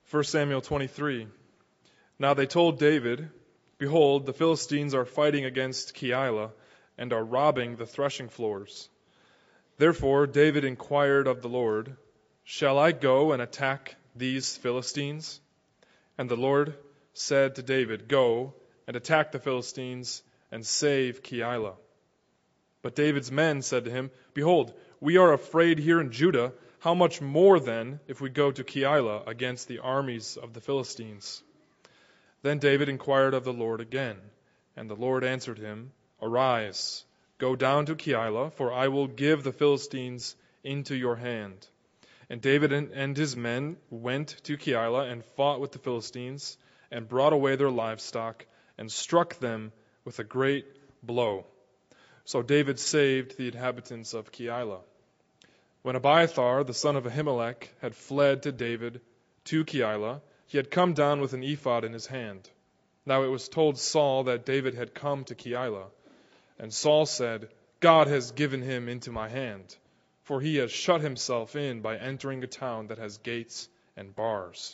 1 Samuel 23. Now they told David, "Behold, the Philistines are fighting against Keilah and are robbing the threshing floors." Therefore David inquired of the Lord, "Shall I go and attack these Philistines?" And the Lord said to David, "Go and attack the Philistines and save Keilah." But David's men said to him, "Behold, we are afraid here in Judah. How much more then if we go to Keilah against the armies of the Philistines?" Then David inquired of the Lord again, and the Lord answered him, "Arise, go down to Keilah, for I will give the Philistines into your hand." And David and his men went to Keilah and fought with the Philistines, and brought away their livestock, and struck them with a great blow. So David saved the inhabitants of Keilah. When Abiathar, the son of Ahimelech, had fled to David to Keilah, he had come down with an ephod in his hand. Now it was told Saul that David had come to Keilah. And Saul said, "God has given him into my hand, for he has shut himself in by entering a town that has gates and bars."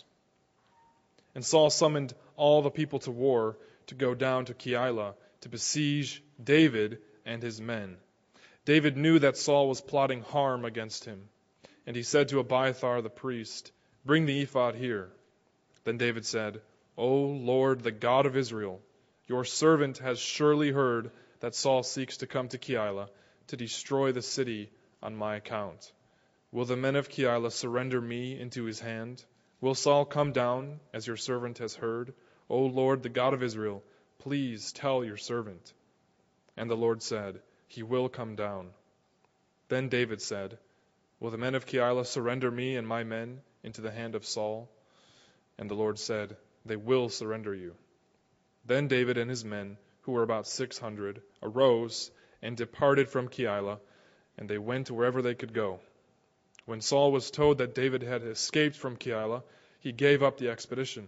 And Saul summoned all the people to war to go down to Keilah to besiege David and his men. David knew that Saul was plotting harm against him, and he said to Abiathar the priest, "Bring the ephod here." Then David said, "O Lord, the God of Israel, your servant has surely heard that Saul seeks to come to Keilah to destroy the city on my account. Will the men of Keilah surrender me into his hand? Will Saul come down, as your servant has heard? O Lord, the God of Israel, please tell your servant." And the Lord said, "He will come down." Then David said, "Will the men of Keilah surrender me and my men into the hand of Saul?" And the Lord said, "They will surrender you." Then David and his men, who were about 600, arose and departed from Keilah, and they went wherever they could go. When Saul was told that David had escaped from Keilah, he gave up the expedition.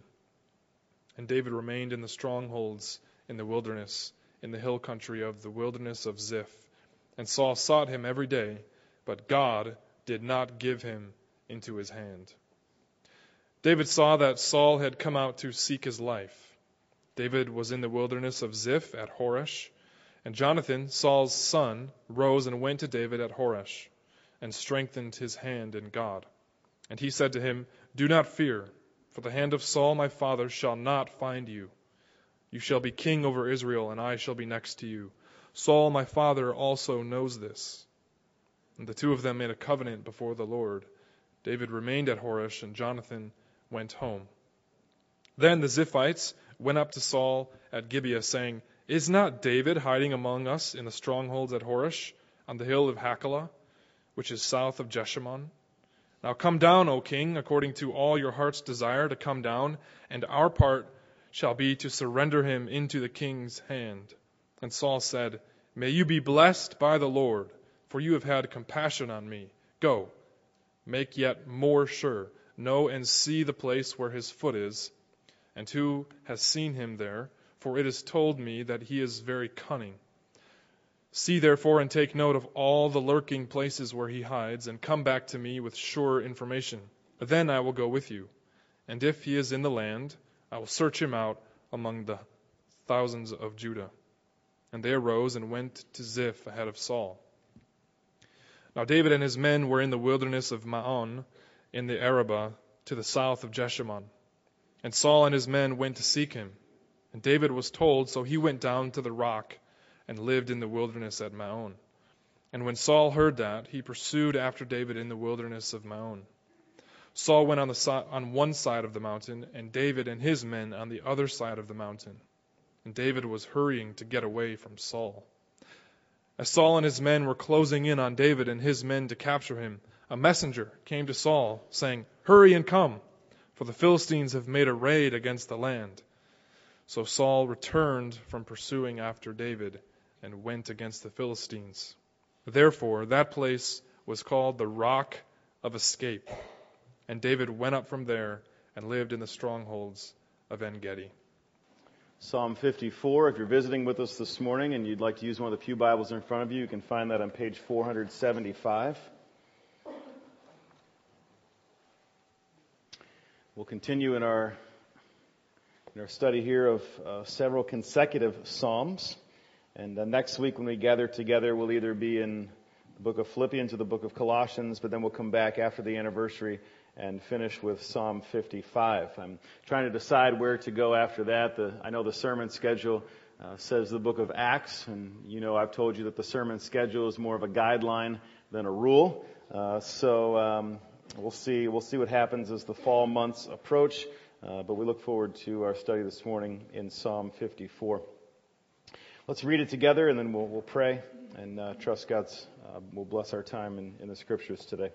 And David remained in the strongholds in the wilderness, in the hill country of the wilderness of Ziph. And Saul sought him every day, but God did not give him into his hand. David saw that Saul had come out to seek his life. David was in the wilderness of Ziph at Horesh, and Jonathan, Saul's son, rose and went to David at Horesh, and strengthened his hand in God. And he said to him, "Do not fear, for the hand of Saul my father shall not find you. You shall be king over Israel, and I shall be next to you. Saul my father also knows this." And the two of them made a covenant before the Lord. David remained at Horesh, and Jonathan went home. Then the Ziphites went up to Saul at Gibeah, saying, "Is not David hiding among us in the strongholds at Horesh, on the hill of Hachilah, which is south of Jeshimon? Now come down, O king, according to all your heart's desire to come down, and our part shall be to surrender him into the king's hand." And Saul said, "May you be blessed by the Lord, for you have had compassion on me. Go, make yet more sure. Know and see the place where his foot is, and who has seen him there, for it is told me that he is very cunning. See therefore and take note of all the lurking places where he hides, and come back to me with sure information. Then I will go with you, and if he is in the land, I will search him out among the thousands of Judah." And they arose and went to Ziph ahead of Saul. Now David and his men were in the wilderness of Maon in the Arabah to the south of Jeshimon. And Saul and his men went to seek him. And David was told, so he went down to the rock and lived in the wilderness at Maon. And when Saul heard that, he pursued after David in the wilderness of Maon. Saul went on one side of the mountain, and David and his men on the other side of the mountain. And David was hurrying to get away from Saul. As Saul and his men were closing in on David and his men to capture him, a messenger came to Saul, saying, "Hurry and come, for the Philistines have made a raid against the land." So Saul returned from pursuing after David and went against the Philistines. Therefore that place was called the Rock of Escape. And David went up from there and lived in the strongholds of En-Gedi. Psalm 54, if you're visiting with us this morning and you'd like to use one of the pew Bibles in front of you, you can find that on page 475. We'll continue in our study here of several consecutive Psalms. And next week when we gather together, we'll either be in the book of Philippians or the book of Colossians, but then we'll come back after the anniversary and finish with Psalm 55. I'm trying to decide where to go after that. I know the sermon schedule says the book of Acts, and I've told you that the sermon schedule is more of a guideline than a rule. We'll see what happens as the fall months approach, but we look forward to our study this morning in Psalm 54. Let's read it together, and then we'll pray and trust God's will bless our time in the Scriptures today.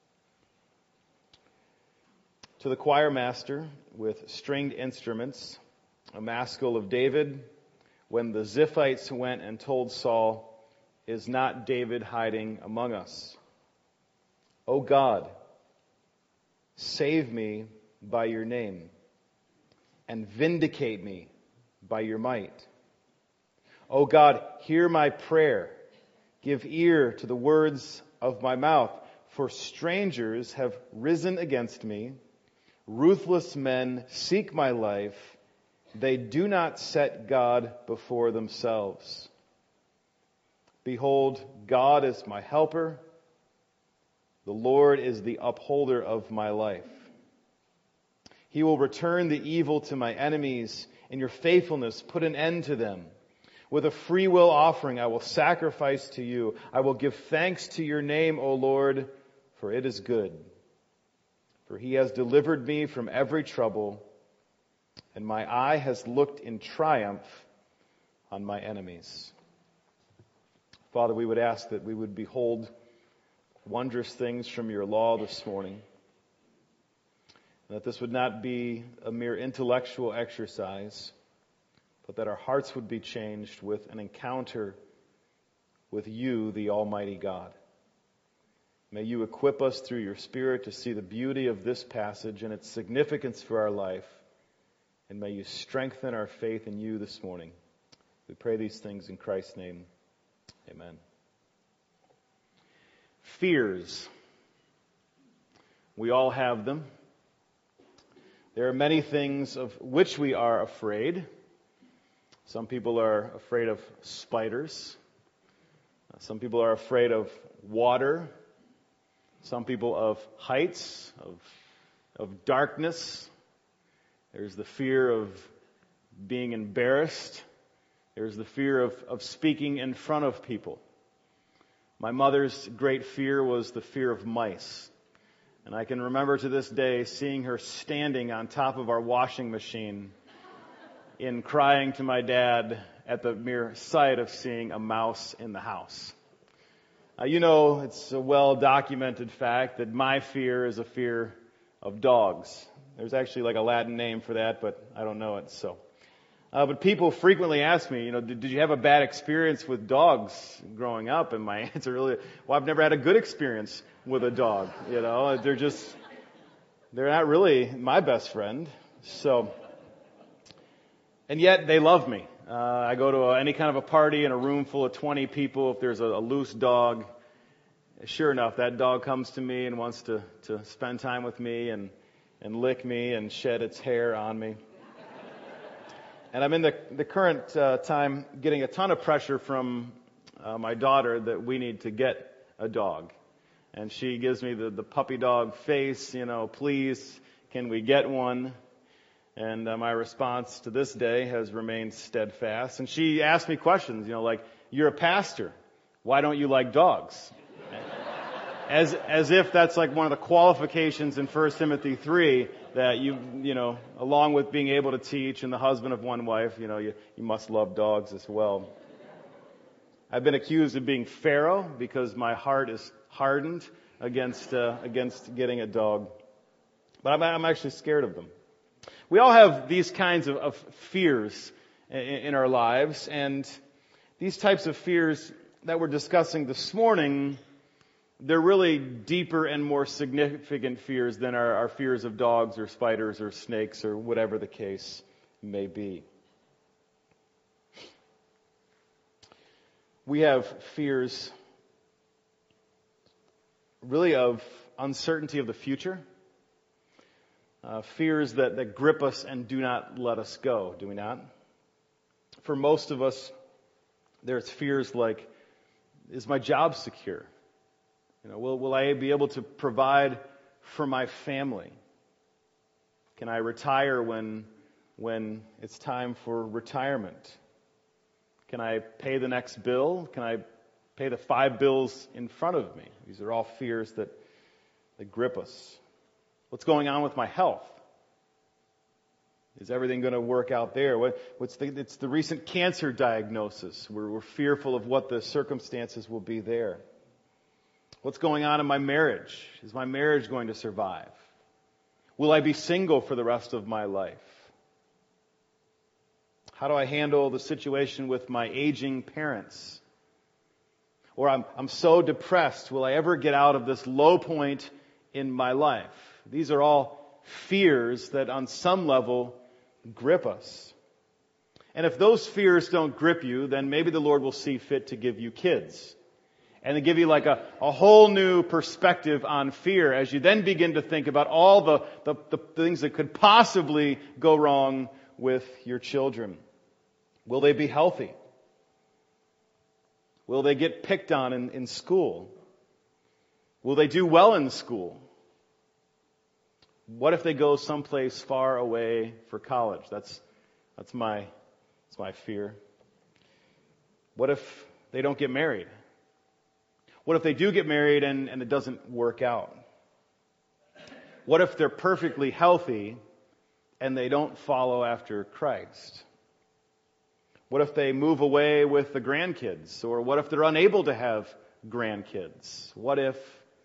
To the choir master with stringed instruments, a maskil of David, when the Ziphites went and told Saul, "Is not David hiding among us? O God, save me by your name, and vindicate me by your might. O God, hear my prayer. Give ear to the words of my mouth. For strangers have risen against me. Ruthless men seek my life. They do not set God before themselves. Behold, God is my helper. The Lord is the upholder of my life. He will return the evil to my enemies. In your faithfulness, put an end to them. With a free will offering, I will sacrifice to you. I will give thanks to your name, O Lord, for it is good. For he has delivered me from every trouble, and my eye has looked in triumph on my enemies." Father, we would ask that we would behold wondrous things from your law this morning, and that this would not be a mere intellectual exercise, but that our hearts would be changed with an encounter with you, the Almighty God. May you equip us through your Spirit to see the beauty of this passage and its significance for our life, and may you strengthen our faith in you this morning. We pray these things in Christ's name. Amen. Fears. We all have them. There are many things of which we are afraid. Some people are afraid of spiders. Some people are afraid of water. Some people of heights, of darkness. There's the fear of being embarrassed. There's the fear of speaking in front of people. My mother's great fear was the fear of mice. And I can remember to this day seeing her standing on top of our washing machine in crying to my dad at the mere sight of seeing a mouse in the house. It's a well-documented fact that my fear is a fear of dogs. There's actually like a Latin name for that, but I don't know it. But people frequently ask me, did you have a bad experience with dogs growing up? And my answer really, well, I've never had a good experience with a dog. They're not really my best friend. And yet they love me. I go to any kind of a party in a room full of 20 people. If there's a loose dog, sure enough, that dog comes to me and wants to spend time with me and lick me and shed its hair on me. And I'm in the current time getting a ton of pressure from my daughter that we need to get a dog. And she gives me the puppy dog face, please, can we get one? And my response to this day has remained steadfast. And she asked me questions, like, you're a pastor. Why don't you like dogs? As if that's like one of the qualifications in 1 Timothy 3 that you along with being able to teach and the husband of one wife, you must love dogs as well. I've been accused of being Pharaoh because my heart is hardened against getting a dog. But I'm actually scared of them. We all have these kinds of fears in our lives, and these types of fears that we're discussing this morning, they're really deeper and more significant fears than our fears of dogs or spiders or snakes or whatever the case may be. We have fears really of uncertainty of the future. Fears that grip us and do not let us go, do we not? For most of us, there's fears like, is my job secure? Will I be able to provide for my family? Can I retire when it's time for retirement? Can I pay the next bill? Can I pay the 5 bills in front of me? These are all fears that grip us. What's going on with my health? Is everything going to work out there? It's the recent cancer diagnosis. We're fearful of what the circumstances will be there. What's going on in my marriage? Is my marriage going to survive? Will I be single for the rest of my life? How do I handle the situation with my aging parents? Or I'm so depressed, will I ever get out of this low point in my life? These are all fears that on some level grip us. And if those fears don't grip you, then maybe the Lord will see fit to give you kids. And to give you like a whole new perspective on fear as you then begin to think about all the things that could possibly go wrong with your children. Will they be healthy? Will they get picked on in school? Will they do well in school? What if they go someplace far away for college? That's my fear. What if they don't get married? What if they do get married and it doesn't work out? What if they're perfectly healthy and they don't follow after Christ? What if they move away with the grandkids? Or what if they're unable to have grandkids? What if?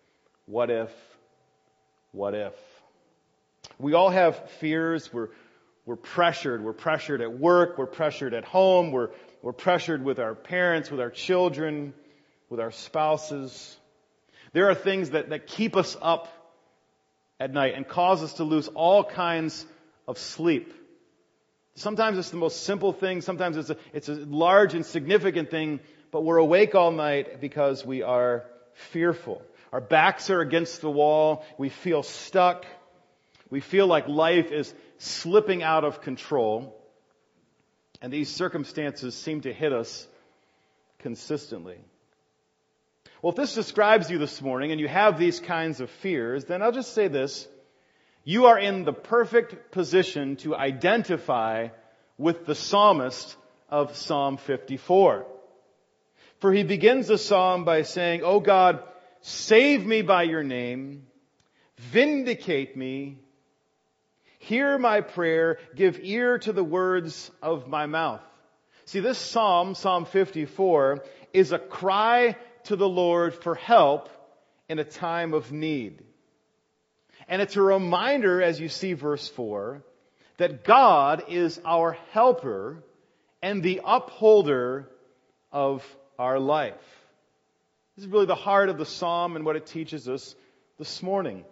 We all have fears. We're pressured. We're pressured at work. We're pressured at home. We're pressured with our parents, with our children, with our spouses. There are things that keep us up at night and cause us to lose all kinds of sleep. Sometimes it's the most simple thing. Sometimes it's a large and significant thing. But we're awake all night because we are fearful. Our backs are against the wall. We feel stuck. We feel like life is slipping out of control. And these circumstances seem to hit us consistently. Well, if this describes you this morning and you have these kinds of fears, then I'll just say this. You are in the perfect position to identify with the psalmist of Psalm 54. For he begins the psalm by saying, "O God, save me by your name, vindicate me, hear my prayer, give ear to the words of my mouth." See, this psalm, Psalm 54, is a cry to the Lord for help in a time of need. And it's a reminder, as you see verse 4, that God is our helper and the upholder of our life. This is really the heart of the psalm and what it teaches us this morning.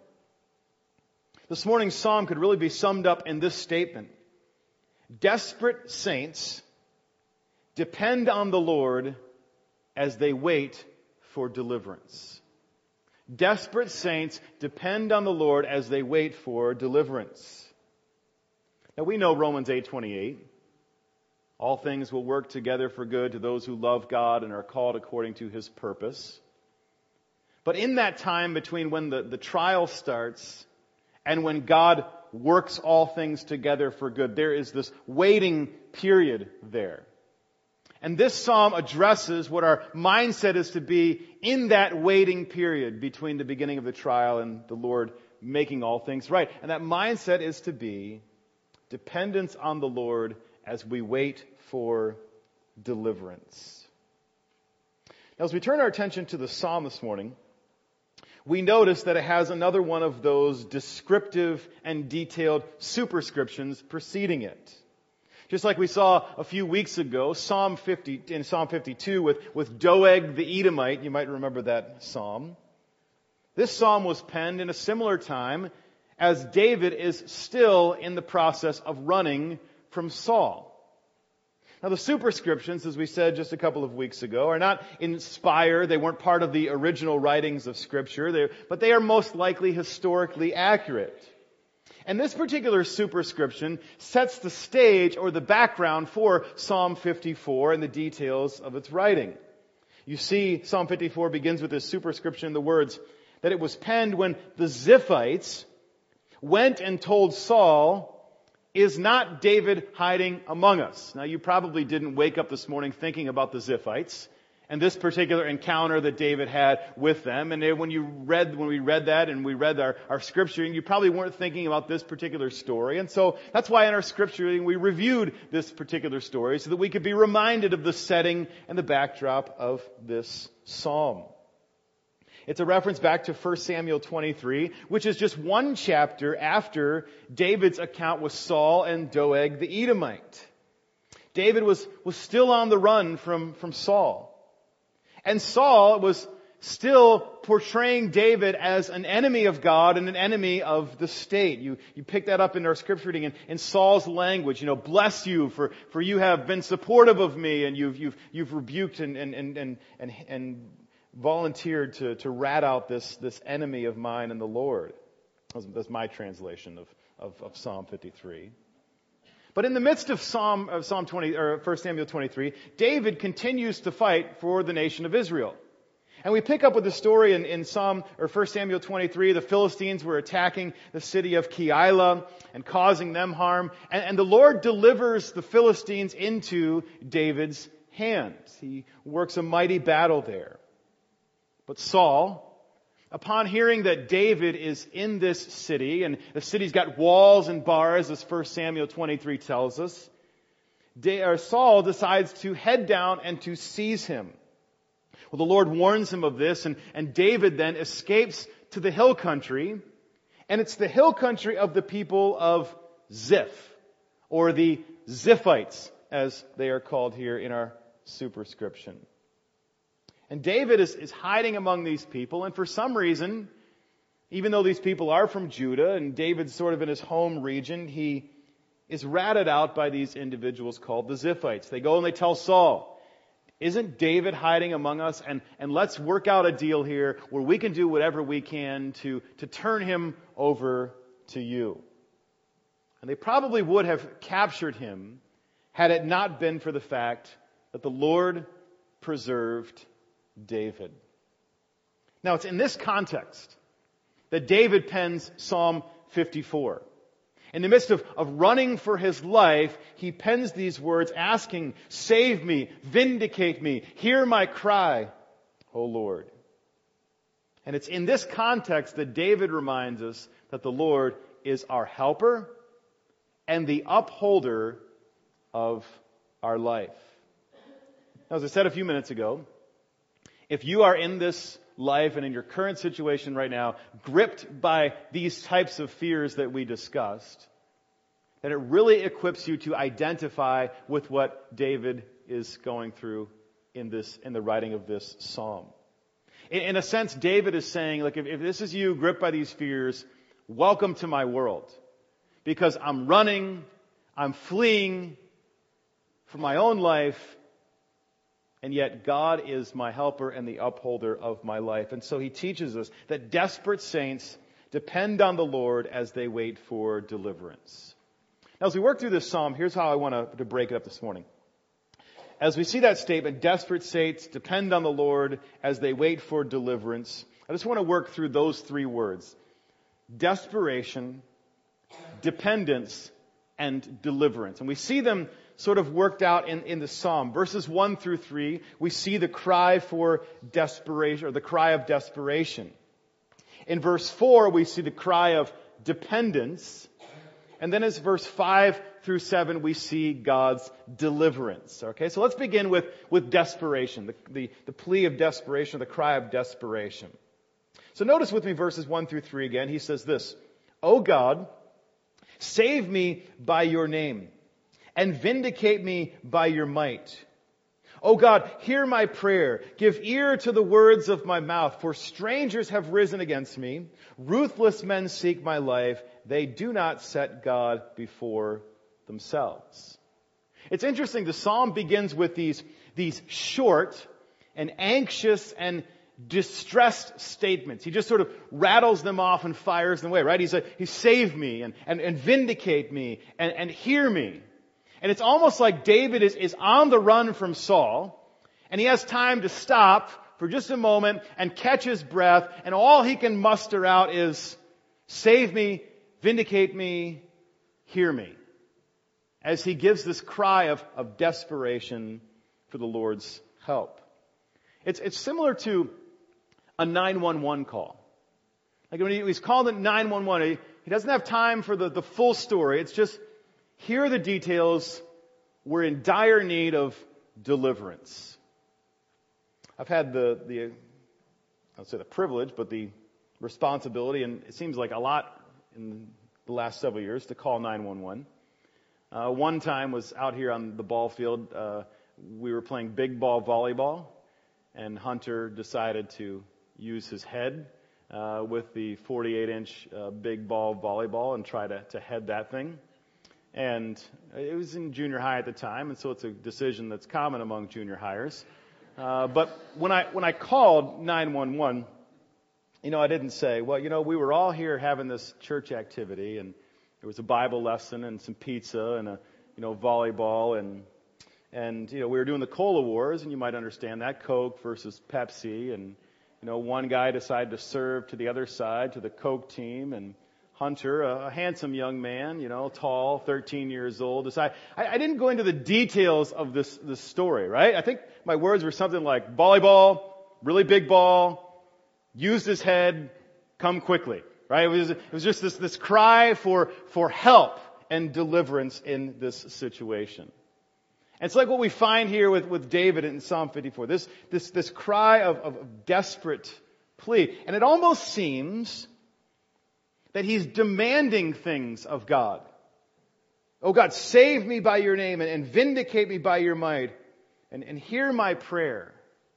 This morning's psalm could really be summed up in this statement. Desperate saints depend on the Lord as they wait for deliverance. Desperate saints depend on the Lord as they wait for deliverance. Now we know Romans 8:28. All things will work together for good to those who love God and are called according to His purpose. But in that time between when the trial starts and when God works all things together for good, there is this waiting period there. And this psalm addresses what our mindset is to be in that waiting period between the beginning of the trial and the Lord making all things right. And that mindset is to be dependence on the Lord as we wait for deliverance. Now, as we turn our attention to the psalm this morning, we notice that it has another one of those descriptive and detailed superscriptions preceding it. Just like we saw a few weeks ago, in Psalm 52 with Doeg the Edomite, you might remember that psalm. This psalm was penned in a similar time as David is still in the process of running from Saul. Now the superscriptions, as we said just a couple of weeks ago, are not inspired. They weren't part of the original writings of Scripture, but they are most likely historically accurate. And this particular superscription sets the stage or the background for Psalm 54 and the details of its writing. You see, Psalm 54 begins with this superscription, the words, that it was penned when the Ziphites went and told Saul, "Is not David hiding among us?" Now, you probably didn't wake up this morning thinking about the Ziphites and this particular encounter that David had with them. And when we read that and we read our scripture, you probably weren't thinking about this particular story. And so that's why in our scripture reading we reviewed this particular story so that we could be reminded of the setting and the backdrop of this psalm. It's a reference back to 1 Samuel 23, which is just one chapter after David's account with Saul and Doeg the Edomite. David was still on the run from Saul. And Saul was still portraying David as an enemy of God and an enemy of the state. You pick that up in our scripture reading in Saul's language. Bless you for you have been supportive of me, and you've rebuked and volunteered to rat out this enemy of mine and the Lord. That's my translation of Psalm 53. But in the midst of Psalm 20 or 1 Samuel 23, David continues to fight for the nation of Israel. And we pick up with the story in 1 Samuel 23. The Philistines were attacking the city of Keilah and causing them harm. And the Lord delivers the Philistines into David's hands. He works a mighty battle there. But Saul, upon hearing that David is in this city, and the city's got walls and bars, as 1 Samuel 23 tells us, Saul decides to head down and to seize him. Well, the Lord warns him of this, and David then escapes to the hill country, and it's the hill country of the people of Ziph, or the Ziphites, as they are called here in our superscription. And David is hiding among these people, and for some reason, even though these people are from Judah, and David's sort of in his home region, he is ratted out by these individuals called the Ziphites. They go and they tell Saul, "Isn't David hiding among us? And let's work out a deal here where we can do whatever we can to turn him over to you." And they probably would have captured him had it not been for the fact that the Lord preserved David. Now, it's in this context that David pens Psalm 54. In the midst of running for his life, he pens these words asking, "Save me, vindicate me, hear my cry, O Lord." And it's in this context that David reminds us that the Lord is our helper and the upholder of our life. Now, as I said a few minutes ago, if you are in this life and in your current situation right now, gripped by these types of fears that we discussed, then it really equips you to identify with what David is going through in the writing of this psalm. In a sense, David is saying, look, if this is you gripped by these fears, welcome to my world. Because I'm running, I'm fleeing from my own life, and yet God is my helper and the upholder of my life. And so he teaches us that desperate saints depend on the Lord as they wait for deliverance. Now, as we work through this psalm, here's how I want to break it up this morning. As we see that statement, desperate saints depend on the Lord as they wait for deliverance, I just want to work through those three words: desperation, dependence, and deliverance. And we see them sort of worked out in the psalm. Verses 1 through 3, we see the cry for desperation, or the cry of desperation. In verse 4, we see the cry of dependence. And then as verse 5 through 7, we see God's deliverance. Okay, so let's begin with desperation, the plea of desperation, the cry of desperation. So notice with me verses 1 through 3 again. He says this: "O God, save me by your name, and vindicate me by your might. O God, hear my prayer. Give ear to the words of my mouth. For strangers have risen against me. Ruthless men seek my life. They do not set God before themselves." It's interesting. The psalm begins with these short and anxious and distressed statements. He just sort of rattles them off and fires them away, right? He's like, he save me and vindicate me and hear me. And it's almost like David is on the run from Saul, and he has time to stop for just a moment and catch his breath, and all he can muster out is, save me, vindicate me, hear me. As he gives this cry of desperation for the Lord's help. It's similar to a 911 call. Like when he's called at 911, he doesn't have time for the full story. It's just, here are the details. We're in dire need of deliverance. I've had I'll say the privilege, but the responsibility, and it seems like a lot in the last several years, to call 911. One time was out here on the ball field. We were playing big ball volleyball, and Hunter decided to use his head with the 48-inch big ball volleyball and try to head that thing. And it was in junior high at the time, and so it's a decision that's common among junior hires. But when I called 911, I didn't say, well, we were all here having this church activity, and there was a Bible lesson and some pizza and volleyball and we were doing the Cola Wars, and you might understand that, Coke versus Pepsi, and one guy decided to serve to the other side, to the Coke team, and Hunter, a handsome young man, tall, 13 years old, decided. I didn't go into the details of this story, right? I think my words were something like volleyball, really big ball, used his head, come quickly, right? It was just this cry for help and deliverance in this situation. And it's like what we find here with David in Psalm 54. This cry of desperate plea. And it almost seems that he's demanding things of God. Oh God, save me by your name and vindicate me by your might and hear my prayer.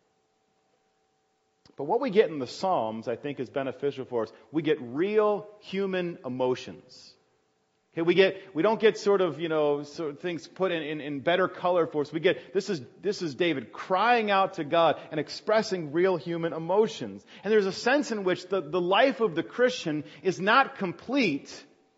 But what we get in the Psalms, I think, is beneficial for us. We get real human emotions. Okay, we don't get sort of things put in better color for us. We get, this is David crying out to God and expressing real human emotions. And there's a sense in which the life of the Christian is not complete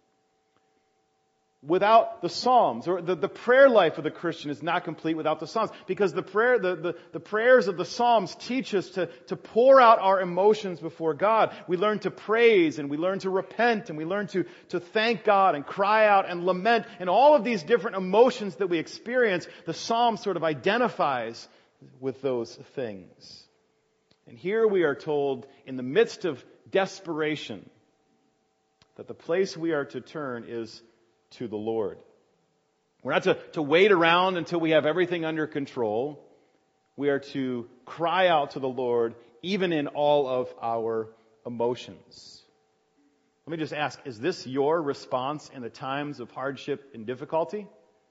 without the Psalms, or the prayer life of the Christian is not complete without the Psalms, because the prayers of the Psalms teach us to pour out our emotions before God. We learn to praise, and we learn to repent, and we learn to thank God and cry out and lament, and all of these different emotions that we experience, the Psalm sort of identifies with those things. And here we are told, in the midst of desperation, that the place we are to turn is to the Lord. We're not to wait around until we have everything under control. We are to cry out to the Lord even in all of our emotions. Let me just ask, is this your response in the times of hardship and difficulty?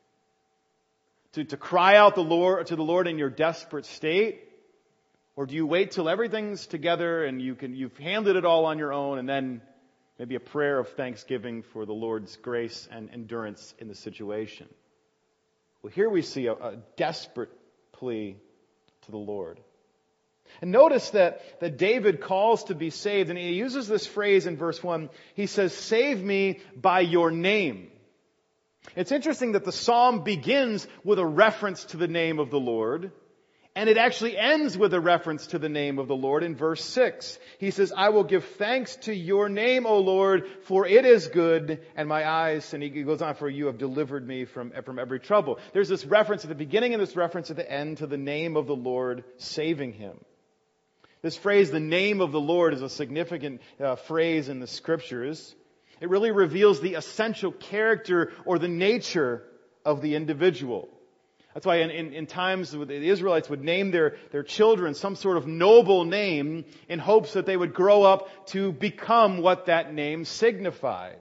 To cry out to the Lord in your desperate state? Or do you wait till everything's together and you've handled it all on your own, and then maybe a prayer of thanksgiving for the Lord's grace and endurance in the situation? Well, here we see a desperate plea to the Lord. And notice that David calls to be saved, and he uses this phrase in verse 1. He says, save me by your name. It's interesting that the psalm begins with a reference to the name of the Lord, and it actually ends with a reference to the name of the Lord in verse 6. He says, I will give thanks to your name, O Lord, for it is good, and my eyes, and he goes on, for you have delivered me from every trouble. There's this reference at the beginning and this reference at the end to the name of the Lord saving him. This phrase, the name of the Lord, is a significant phrase in the Scriptures. It really reveals the essential character or the nature of the individual. That's why in times the Israelites would name their children some sort of noble name in hopes that they would grow up to become what that name signified.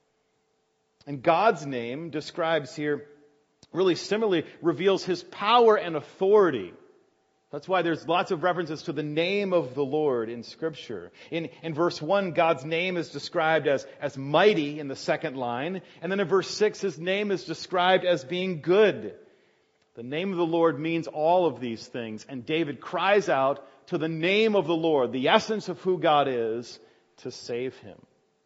And God's name describes here, really similarly, reveals His power and authority. That's why there's lots of references to the name of the Lord in Scripture. In verse 1, God's name is described as mighty in the second line. And then in verse 6, His name is described as being good. The name of the Lord means all of these things. And David cries out to the name of the Lord, the essence of who God is, to save him.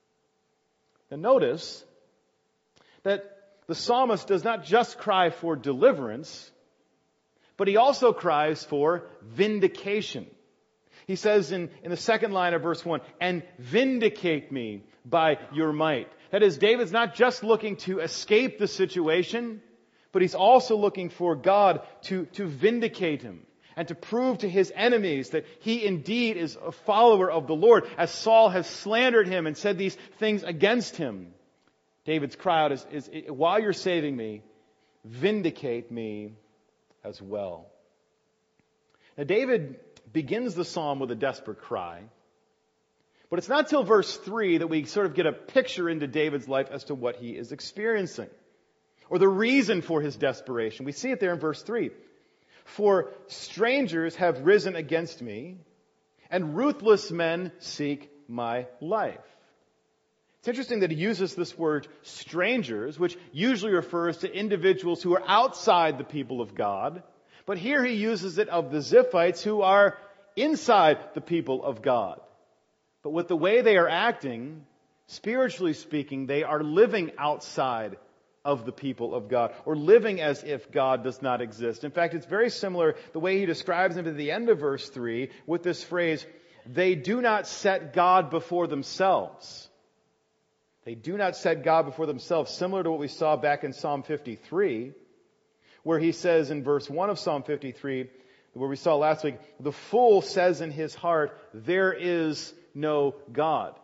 Now notice that the psalmist does not just cry for deliverance, but he also cries for vindication. He says in the second line of verse 1, and vindicate me by your might. That is, David's not just looking to escape the situation, but he's also looking for God to vindicate him and to prove to his enemies that he indeed is a follower of the Lord, as Saul has slandered him and said these things against him. David's cry out is, while you're saving me, vindicate me as well. Now David begins the psalm with a desperate cry, but it's not till verse 3 that we sort of get a picture into David's life as to what he is experiencing, or the reason for his desperation. We see it there in verse 3. For strangers have risen against me, and ruthless men seek my life. It's interesting that he uses this word strangers, which usually refers to individuals who are outside the people of God. But here he uses it of the Ziphites who are inside the people of God. But with the way they are acting, spiritually speaking, they are living outside of the people of God, or living as if God does not exist. In fact, it's very similar the way he describes them at the end of verse 3 with this phrase, they do not set God before themselves. They do not set God before themselves, similar to what we saw back in Psalm 53, where he says in verse 1 of Psalm 53, where we saw last week, the fool says in his heart, there is no God.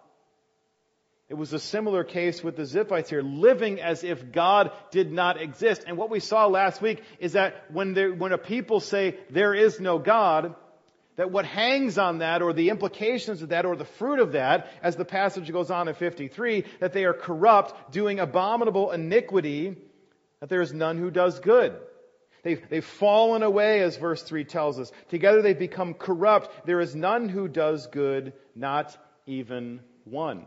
It was a similar case with the Ziphites here, living as if God did not exist. And what we saw last week is that when a people say there is no God, that what hangs on that, or the implications of that, or the fruit of that, as the passage goes on in 53, that they are corrupt, doing abominable iniquity, that there is none who does good. They've fallen away, as verse 3 tells us. Together they've become corrupt. There is none who does good, not even one.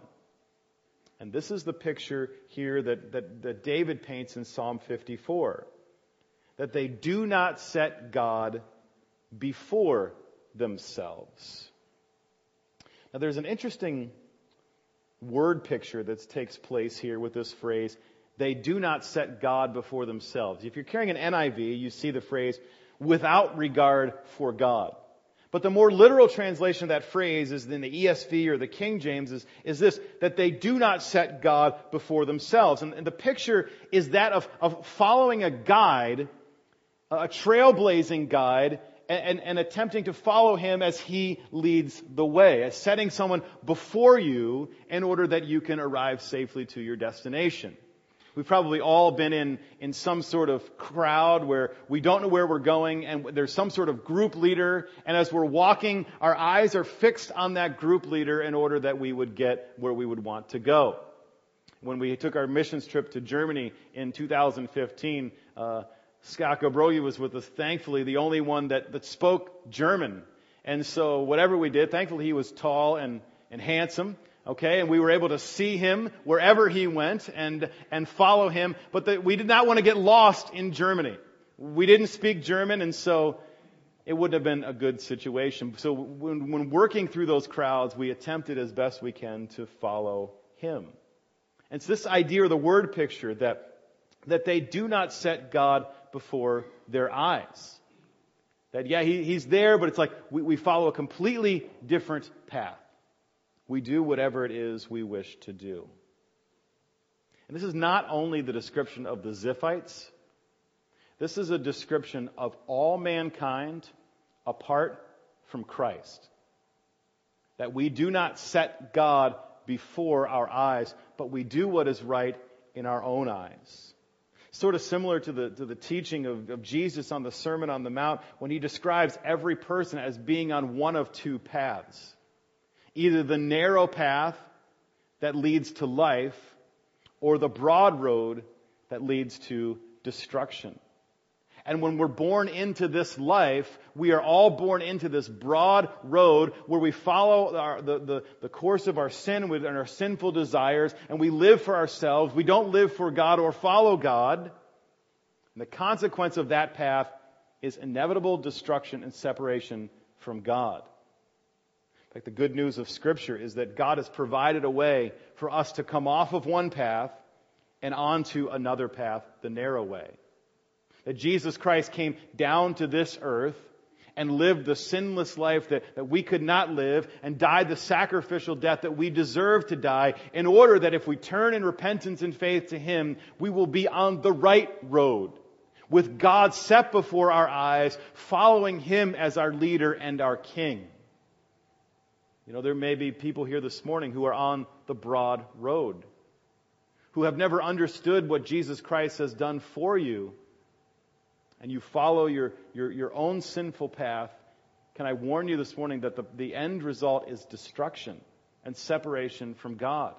And this is the picture here that David paints in Psalm 54. That they do not set God before themselves. Now there's an interesting word picture that takes place here with this phrase, they do not set God before themselves. If you're carrying an NIV, you see the phrase, without regard for God. But the more literal translation of that phrase is in the ESV or the King James is this, that they do not set God before themselves. And the picture is that of following a guide, a trailblazing guide, and attempting to follow him as he leads the way, as setting someone before you in order that you can arrive safely to your destination. We've probably all been in some sort of crowd where we don't know where we're going, and there's some sort of group leader, and as we're walking, our eyes are fixed on that group leader in order that we would get where we would want to go. When we took our missions trip to Germany in 2015, Scott Gobrogi was with us, thankfully the only one that spoke German. And so whatever we did, thankfully he was tall and handsome. Okay, and we were able to see him wherever he went and follow him. But we did not want to get lost in Germany. We didn't speak German, and so it wouldn't have been a good situation. So when working through those crowds, we attempted as best we can to follow him. And it's this idea or the word picture that they do not set God before their eyes. That, yeah, he's there, but it's like we follow a completely different path. We do whatever it is we wish to do. And this is not only the description of the Ziphites. This is a description of all mankind apart from Christ. That we do not set God before our eyes, but we do what is right in our own eyes. Sort of similar to the teaching of Jesus on the Sermon on the Mount, when he describes every person as being on one of two paths. Either the narrow path that leads to life, or the broad road that leads to destruction. And when we're born into this life, we are all born into this broad road where we follow the course of our sin and our sinful desires, and we live for ourselves. We don't live for God or follow God. And the consequence of that path is inevitable destruction and separation from God. In fact, the good news of Scripture is that God has provided a way for us to come off of one path and onto another path, the narrow way. That Jesus Christ came down to this earth and lived the sinless life that we could not live and died the sacrificial death that we deserve to die in order that if we turn in repentance and faith to Him, we will be on the right road with God set before our eyes, following Him as our leader and our King. You know, there may be people here this morning who are on the broad road, who have never understood what Jesus Christ has done for you, and you follow your own sinful path. Can I warn you this morning that the end result is destruction and separation from God?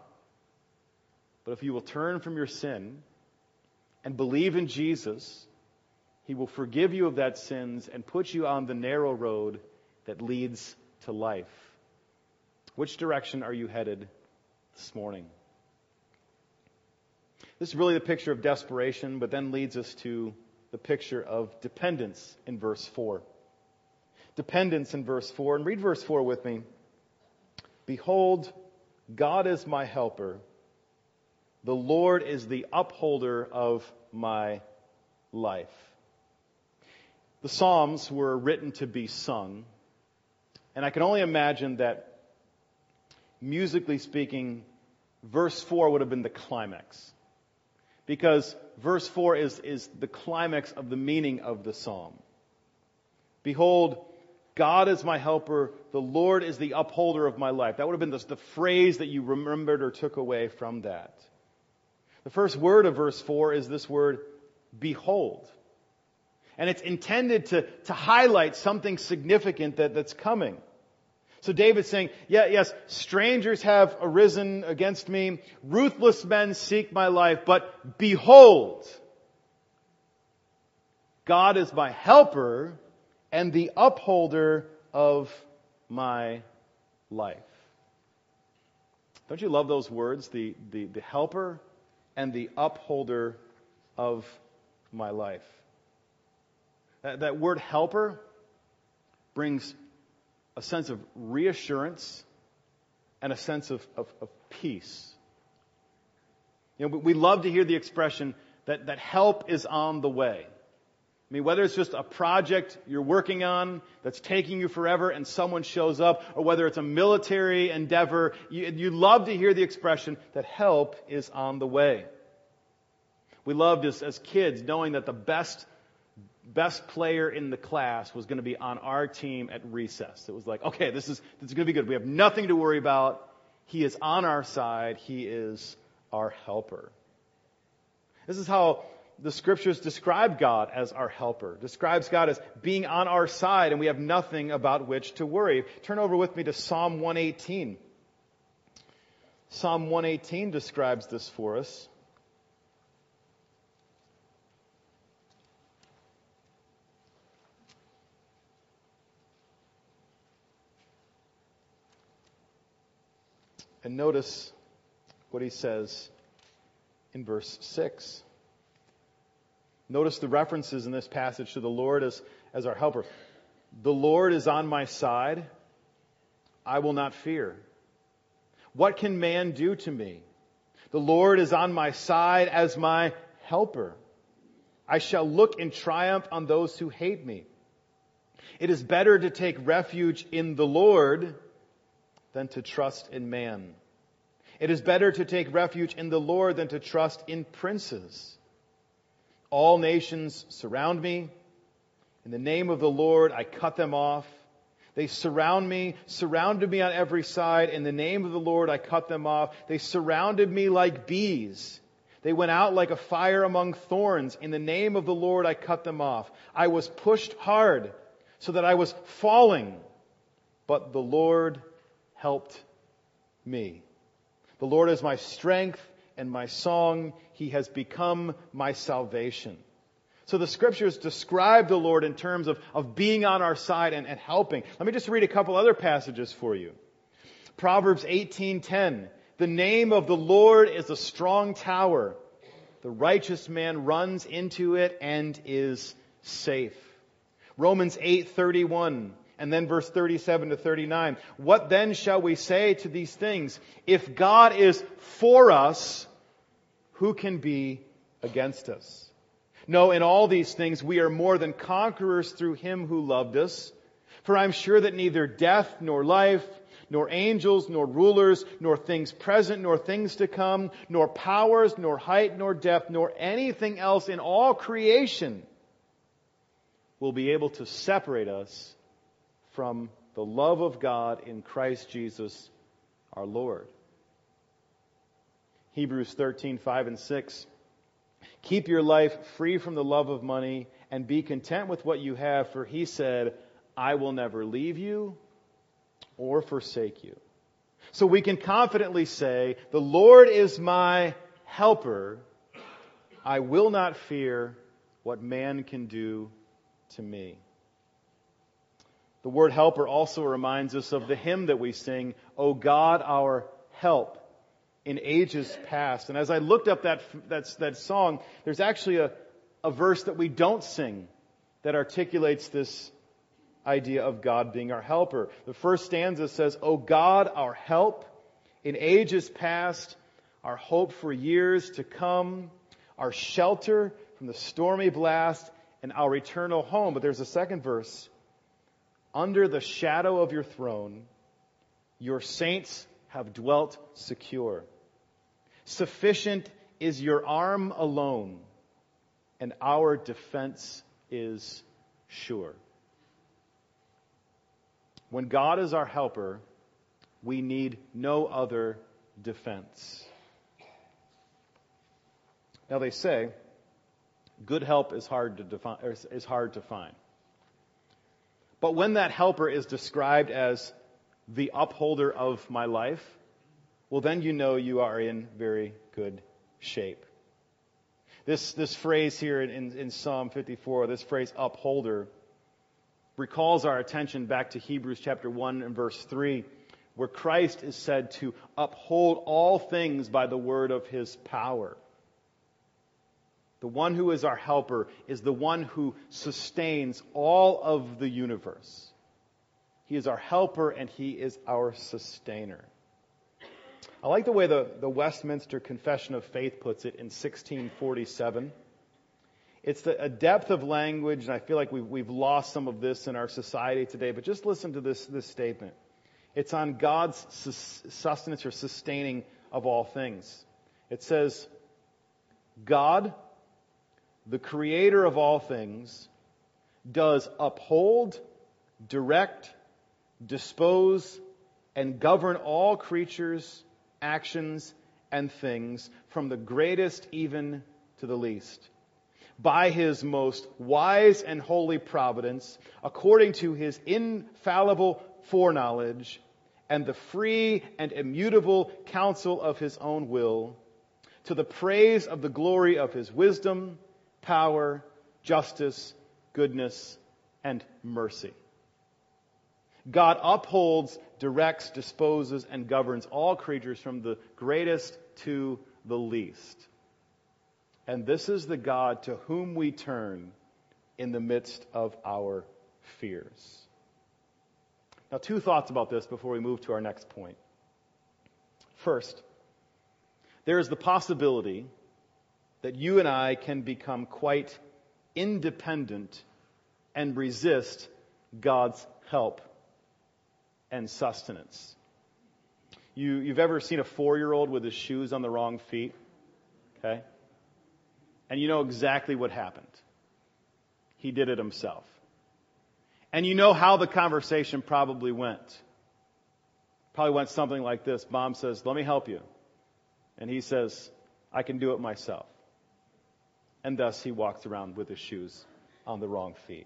But if you will turn from your sin and believe in Jesus, He will forgive you of that sins and put you on the narrow road that leads to life. Which direction are you headed this morning? This is really the picture of desperation, but then leads us to the picture of dependence in verse 4. Dependence in verse 4. And read verse 4 with me. Behold, God is my helper. The Lord is the upholder of my life. The Psalms were written to be sung. And I can only imagine that, musically speaking, verse 4 would have been the climax. Because verse 4 is the climax of the meaning of the psalm. Behold, God is my helper. The Lord is the upholder of my life. That would have been the phrase that you remembered or took away from that. The first word of verse 4 is this word, behold. And it's intended to highlight something significant that's coming. So David's saying, yes, strangers have arisen against me. Ruthless men seek my life. But behold, God is my helper and the upholder of my life. Don't you love those words? The helper and the upholder of my life. That word helper brings a sense of reassurance and a sense of peace. You know, we love to hear the expression that help is on the way. I mean, whether it's just a project you're working on that's taking you forever and someone shows up, or whether it's a military endeavor, you love to hear the expression that help is on the way. We loved as kids knowing that the best player in the class was going to be on our team at recess. It was like, okay, this is going to be good. We have nothing to worry about. He is on our side. He is our helper. This is how the Scriptures describe God as our helper. Describes God as being on our side, and we have nothing about which to worry. Turn over with me to Psalm 118. Psalm 118 describes this for us. And notice what he says in verse 6. Notice the references in this passage to the Lord as our helper. The Lord is on my side. I will not fear. What can man do to me? The Lord is on my side as my helper. I shall look in triumph on those who hate me. It is better to take refuge in the Lord than to trust in man. It is better to take refuge in the Lord than to trust in princes. All nations surround me. In the name of the Lord, I cut them off. They surrounded me on every side. In the name of the Lord, I cut them off. They surrounded me like bees. They went out like a fire among thorns. In the name of the Lord, I cut them off. I was pushed hard so that I was falling, but the Lord helped me. The Lord is my strength and my song. He has become my salvation. So the Scriptures describe the Lord in terms of being on our side and helping. Let me just read a couple other passages for you. Proverbs 18:10. The name of the Lord is a strong tower. The righteous man runs into it and is safe. Romans 8:31. And then verse 37 to 39. What then shall we say to these things? If God is for us, who can be against us? No, in all these things we are more than conquerors through Him who loved us. For I am sure that neither death nor life, nor angels, nor rulers, nor things present, nor things to come, nor powers, nor height, nor depth, nor anything else in all creation will be able to separate us from the love of God in Christ Jesus our Lord. Hebrews 13:5 and 6. Keep your life free from the love of money and be content with what you have, for He said, I will never leave you or forsake you. So we can confidently say, the Lord is my helper. I will not fear what man can do to me. The word helper also reminds us of the hymn that we sing, O God, our help in ages past. And as I looked up that song, there's actually a verse that we don't sing that articulates this idea of God being our helper. The first stanza says, O God, our help in ages past, our hope for years to come, our shelter from the stormy blast, and our eternal home. But there's a second verse. Under the shadow of your throne, your saints have dwelt secure. Sufficient is your arm alone, and our defense is sure. When God is our helper, we need no other defense. Now they say, good help is hard to find. But when that helper is described as the upholder of my life, well, then you know you are in very good shape. This phrase here in Psalm 54, this phrase upholder, recalls our attention back to Hebrews chapter 1 and verse 3, where Christ is said to uphold all things by the word of His power. The one who is our helper is the one who sustains all of the universe. He is our helper and He is our sustainer. I like the way the Westminster Confession of Faith puts it in 1647. It's a depth of language, and I feel like we've lost some of this in our society today, but just listen to this statement. It's on God's sustenance or sustaining of all things. It says, God, the creator of all things, does uphold, direct, dispose, and govern all creatures, actions, and things, from the greatest even to the least, by His most wise and holy providence, according to His infallible foreknowledge, and the free and immutable counsel of His own will, to the praise of the glory of His wisdom, power, justice, goodness, and mercy. God upholds, directs, disposes, and governs all creatures from the greatest to the least. And this is the God to whom we turn in the midst of our fears. Now, two thoughts about this before we move to our next point. First, there is the possibility that you and I can become quite independent and resist God's help and sustenance. You've ever seen a 4-year-old with his shoes on the wrong feet? Okay? And you know exactly what happened. He did it himself. And you know how the conversation probably went. Probably went something like this. Mom says, let me help you. And he says, I can do it myself. And thus he walks around with his shoes on the wrong feet.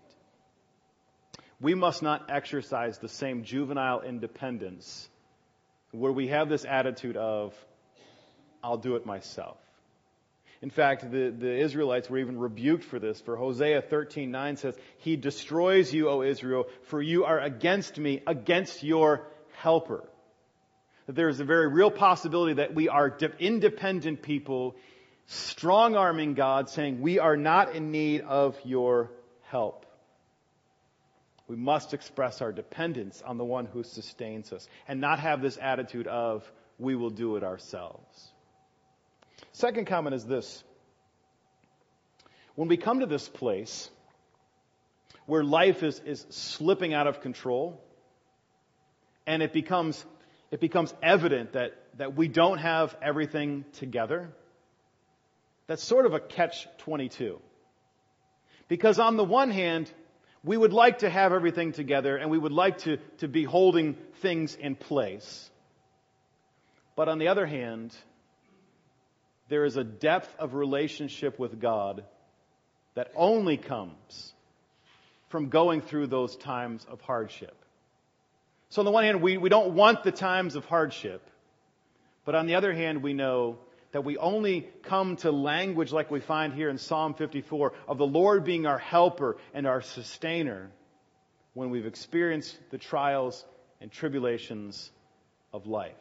We must not exercise the same juvenile independence where we have this attitude of, I'll do it myself. In fact, the Israelites were even rebuked for this. For Hosea 13:9 says, He destroys you, O Israel, for you are against me, against your helper. That there is a very real possibility that we are independent people, strong-arming God, saying, we are not in need of your help. We must express our dependence on the one who sustains us and not have this attitude of, we will do it ourselves. Second comment is this. When we come to this place where life is slipping out of control and it becomes evident that we don't have everything together, that's sort of a catch-22. Because on the one hand, we would like to have everything together and we would like to be holding things in place. But on the other hand, there is a depth of relationship with God that only comes from going through those times of hardship. So on the one hand, we don't want the times of hardship. But on the other hand, we know that we only come to language like we find here in Psalm 54 of the Lord being our helper and our sustainer when we've experienced the trials and tribulations of life.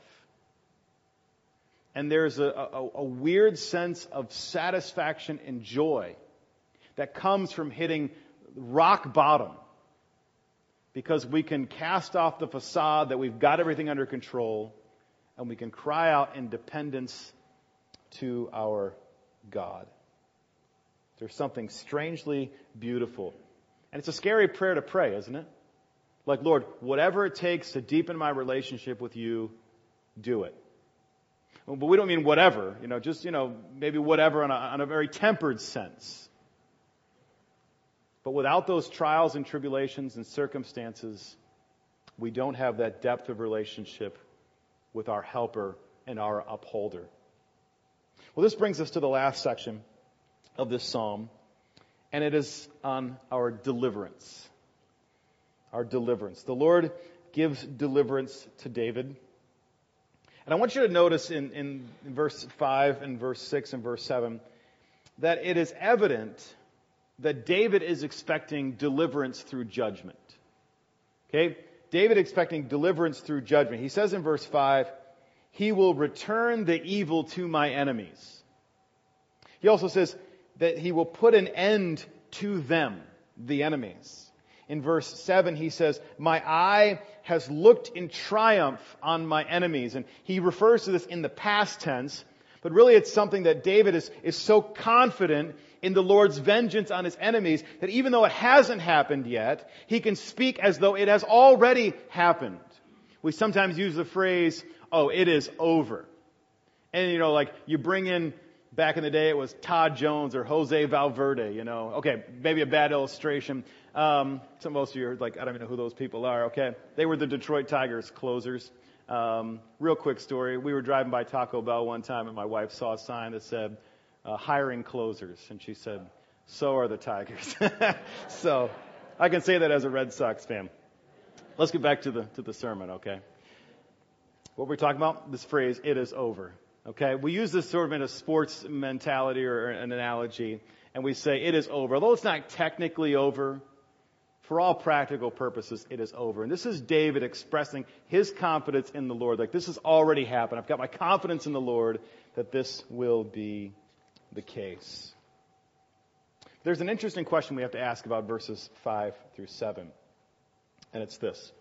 And there's a weird sense of satisfaction and joy that comes from hitting rock bottom, because we can cast off the facade that we've got everything under control and we can cry out in dependence to our God. There's something strangely beautiful. And it's a scary prayer to pray, isn't it? Like, Lord, whatever it takes to deepen my relationship with you, do it. But we don't mean whatever, maybe whatever on a very tempered sense. But without those trials and tribulations and circumstances, we don't have that depth of relationship with our helper and our upholder. Well, this brings us to the last section of this psalm, and it is on our deliverance. Our deliverance. The Lord gives deliverance to David. And I want you to notice in verse 5 and verse 6 and verse 7 that it is evident that David is expecting deliverance through judgment. Okay? David expecting deliverance through judgment. He says in verse 5, He will return the evil to my enemies. He also says that He will put an end to them, the enemies. In verse 7, he says, my eye has looked in triumph on my enemies. And he refers to this in the past tense, but really it's something that David is so confident in the Lord's vengeance on his enemies that even though it hasn't happened yet, he can speak as though it has already happened. We sometimes use the phrase, oh, it is over. And like you bring in, back in the day it was Todd Jones or Jose Valverde, Okay, maybe a bad illustration. Most of you are like, I don't even know who those people are, okay? They were the Detroit Tigers closers. Real quick story. We were driving by Taco Bell one time and my wife saw a sign that said, hiring closers. And she said, so are the Tigers. So I can say that as a Red Sox fan. Let's get back to the sermon, okay? What we're talking about, this phrase, it is over. Okay? We use this sort of in a sports mentality or an analogy, and we say it is over. Although it's not technically over, for all practical purposes, it is over. And this is David expressing his confidence in the Lord. Like, this has already happened. I've got my confidence in the Lord that this will be the case. There's an interesting question we have to ask about verses 5 through 7. And it's this.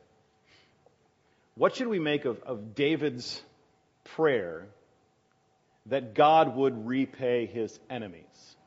What should we make of David's prayer that God would repay his enemies?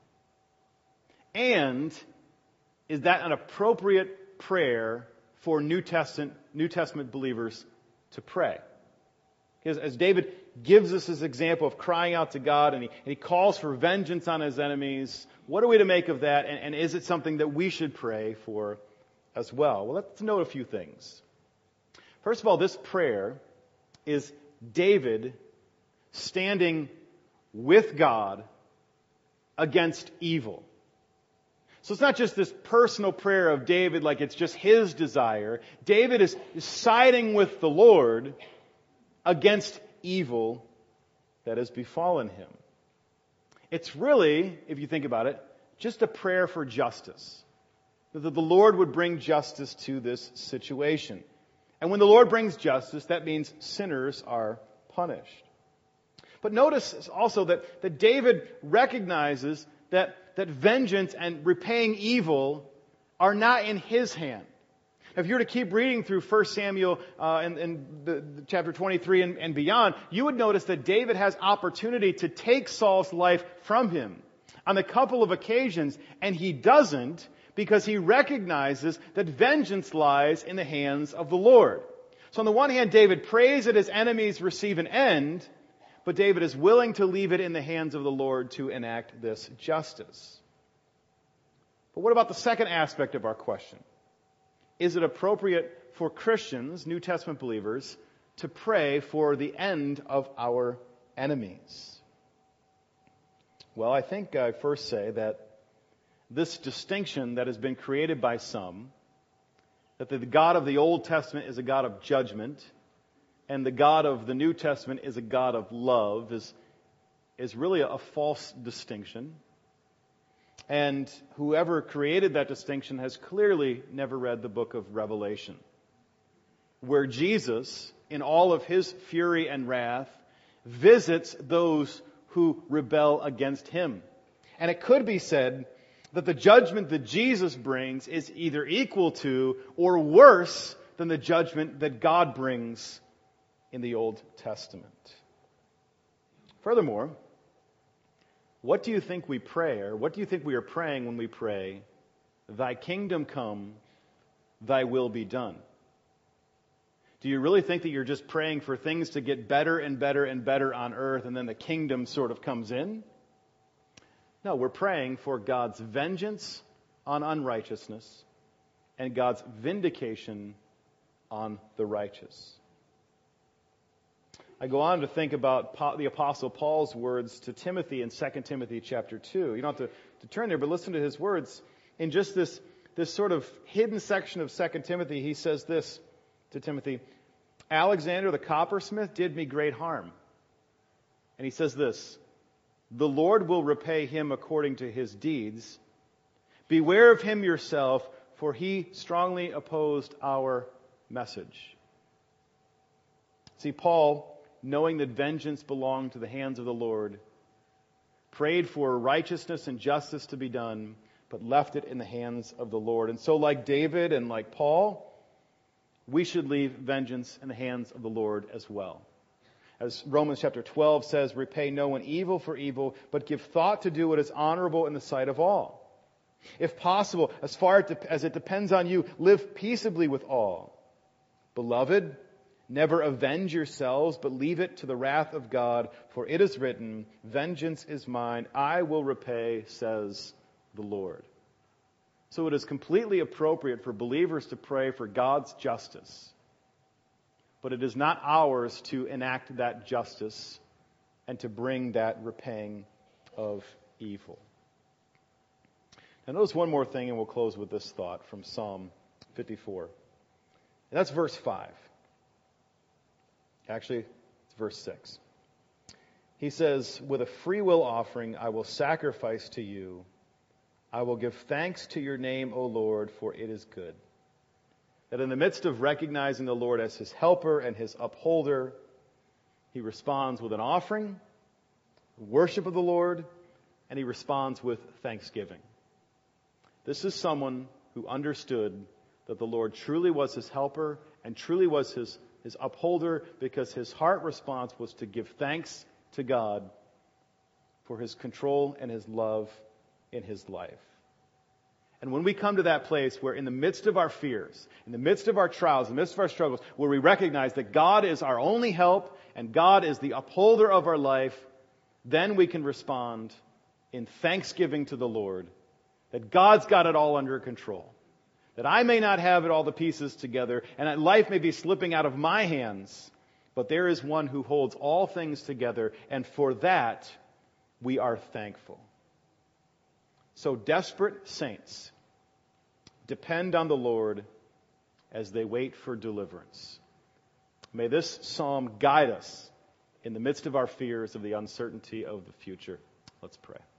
And is that an appropriate prayer for New Testament believers to pray? Because as David gives us his example of crying out to God and he calls for vengeance on his enemies, what are we to make of that? And is it something that we should pray for as well? Well, let's note a few things. First of all, this prayer is David standing with God against evil. So it's not just this personal prayer of David like it's just his desire. David is siding with the Lord against evil that has befallen him. It's really, if you think about it, just a prayer for justice. That the Lord would bring justice to this situation. And when the Lord brings justice, that means sinners are punished. But notice also that David recognizes that vengeance and repaying evil are not in his hand. If you were to keep reading through 1 Samuel and the chapter 23 and beyond, you would notice that David has opportunity to take Saul's life from him on a couple of occasions, and he doesn't because he recognizes that vengeance lies in the hands of the Lord. So on the one hand, David prays that his enemies receive an end, but David is willing to leave it in the hands of the Lord to enact this justice. But what about the second aspect of our question? Is it appropriate for Christians, New Testament believers, to pray for the end of our enemies? Well, I think I first say that this distinction that has been created by some, that the God of the Old Testament is a God of judgment, and the God of the New Testament is a God of love, is really a false distinction. And whoever created that distinction has clearly never read the book of Revelation, where Jesus, in all of his fury and wrath, visits those who rebel against him. And it could be said that the judgment that Jesus brings is either equal to or worse than the judgment that God brings in the Old Testament. Furthermore, what do you think we pray, or what do you think we are praying when we pray, "Thy kingdom come, thy will be done"? Do you really think that you're just praying for things to get better and better and better on earth, and then the kingdom sort of comes in? No, we're praying for God's vengeance on unrighteousness and God's vindication on the righteous. I go on to think about the Apostle Paul's words to Timothy in 2 Timothy chapter 2. You don't have to turn there, but listen to his words. In just this sort of hidden section of 2 Timothy, he says this to Timothy: "Alexander the coppersmith did me great harm." And he says this: "The Lord will repay him according to his deeds. Beware of him yourself, for he strongly opposed our message." See, Paul, knowing that vengeance belonged to the hands of the Lord, prayed for righteousness and justice to be done, but left it in the hands of the Lord. And so, like David and like Paul, we should leave vengeance in the hands of the Lord as well. As Romans chapter 12 says, "Repay no one evil for evil, but give thought to do what is honorable in the sight of all. If possible, as far as it depends on you, live peaceably with all. Beloved, never avenge yourselves, but leave it to the wrath of God, for it is written, 'Vengeance is mine, I will repay, says the Lord.'" So it is completely appropriate for believers to pray for God's justice, but it is not ours to enact that justice and to bring that repaying of evil. Now notice one more thing, and we'll close with this thought from Psalm 54. And that's verse 5. Actually, it's verse 6. He says, "With a free will offering I will sacrifice to you. I will give thanks to your name, O Lord, for it is good." That in the midst of recognizing the Lord as his helper and his upholder, he responds with an offering, worship of the Lord, and he responds with thanksgiving. This is someone who understood that the Lord truly was his helper and truly was his upholder, because his heart response was to give thanks to God for his control and his love in his life. And when we come to that place where in the midst of our fears, in the midst of our trials, in the midst of our struggles, where we recognize that God is our only help and God is the upholder of our life, then we can respond in thanksgiving to the Lord that God's got it all under control. That I may not have it all the pieces together, and that life may be slipping out of my hands, but there is one who holds all things together, and for that we are thankful. So desperate saints depend on the Lord as they wait for deliverance. May this psalm guide us in the midst of our fears of the uncertainty of the future. Let's pray.